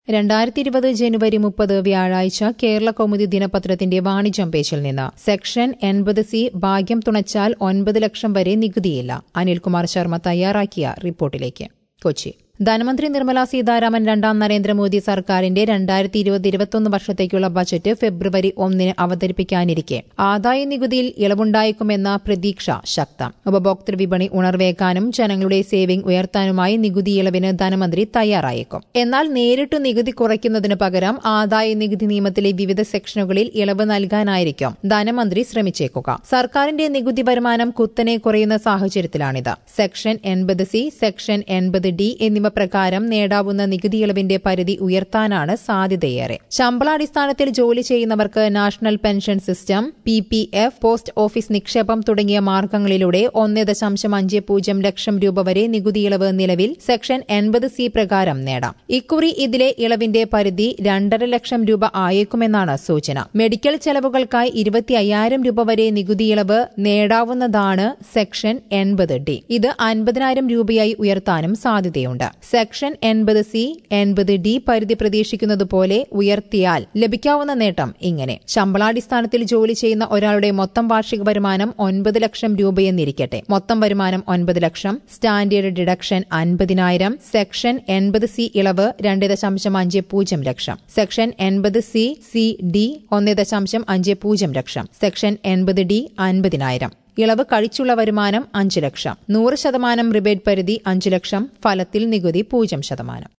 2020 ജനുവരി 30 വ്യാഴാഴ്ച കേരള കൗമുദി ദിനപത്രത്തിന്റെ വാണിജ്യം പേജിൽ നിന്ന് സെക്ഷൻ 80C ഭാഗ്യം തുണച്ചാൽ 9 ലക്ഷം വരെ നികുതിയില്ല. അനിൽകുമാർ ശർമ്മ തയ്യാറാക്കിയ റിപ്പോർട്ടിലേക്ക്. കൊച്ചി ധനമന്ത്രി നിർമ്മല സീതാരാമൻ രണ്ടാം നരേന്ദ്രമോദി സർക്കാരിന്റെ 2020-21 വർഷത്തേക്കുള്ള ബജറ്റ് ഫെബ്രുവരി 1 അവതരിപ്പിക്കാനിരിക്കെ ആദായ നികുതിയിൽ ഇളവുണ്ടായേക്കുമെന്ന പ്രതീക്ഷ ശക്തം. ഉപഭോക്തൃ വിപണി ഉണർവേക്കാനും ജനങ്ങളുടെ സേവിംഗ് ഉയർത്താനുമായി നികുതി ഇളവിന് ധനമന്ത്രി തയ്യാറായേക്കും. എന്നാൽ നേരിട്ട് നികുതി കുറയ്ക്കുന്നതിന് പകരം ആദായ നികുതി നിയമത്തിലെ വിവിധ സെക്ഷനുകളിൽ ഇളവ് നൽകാനായിരിക്കും ധനമന്ത്രി ശ്രമിച്ചേക്കുക. സർക്കാരിന്റെ നികുതി വരുമാനം കുത്തനെ കുറയുന്ന സാഹചര്യത്തിലാണിത്. സെക്ഷൻ 80C, സെക്ഷൻ 80D എന്നിവ പ്രകാരം നേടാവുന്ന നികുതി ഇളവിന്റെ പരിധി ഉയർത്താനാണ് സാധ്യതയേറെ. ശമ്പളാടിസ്ഥാനത്തിൽ ജോലി ചെയ്യുന്നവർക്ക് national pension system, PPF, post office നിക്ഷേപം തുടങ്ങിയ മാർഗങ്ങളിലൂടെ 1.50 ലക്ഷം രൂപ വരെ നികുതി ഇളവ് നിലവിൽ സെക്ഷൻ 80C പ്രകാരം നേടാം. ഇക്കുറി ഇതിലെ ഇളവിന്റെ പരിധി 2.5 ലക്ഷം രൂപ ആയേക്കുമെന്നാണ് സൂചന. മെഡിക്കൽ ചെലവുകൾക്കായി 25,000 രൂപ വരെ നികുതി ഇളവ് നേടാവുന്നതാണ് സെക്ഷൻ 80D. ഇത് 50,000 രൂപയായി ഉയർത്താനും സാധ്യതയുണ്ട്. സെക്ഷൻ 80C, 80D പരിധി പ്രതീക്ഷിക്കുന്നതുപോലെ ഉയർത്തിയാൽ ലഭിക്കാവുന്ന നേട്ടം ഇങ്ങനെ: ശമ്പളാടിസ്ഥാനത്തിൽ ജോലി ചെയ്യുന്ന ഒരാളുടെ മൊത്തം വാർഷിക വരുമാനം 9 ലക്ഷം രൂപയെന്നിരിക്കട്ടെ. മൊത്തം വരുമാനം 9 ലക്ഷം, സ്റ്റാൻഡേർഡ് ഡിഡക്ഷൻ 50,000, സെക്ഷൻ 80C ഇളവ് 2.50 ലക്ഷം, സെക്ഷൻ 80C-CD 1.50 ലക്ഷം, സെക്ഷൻ 80D 50,000. ഇളവ് കഴിച്ചുള്ള വരുമാനം 5 ലക്ഷം. 100% റിബേറ്റ് പരിധി 5 ലക്ഷം. ഫലത്തിൽ നികുതി 0%.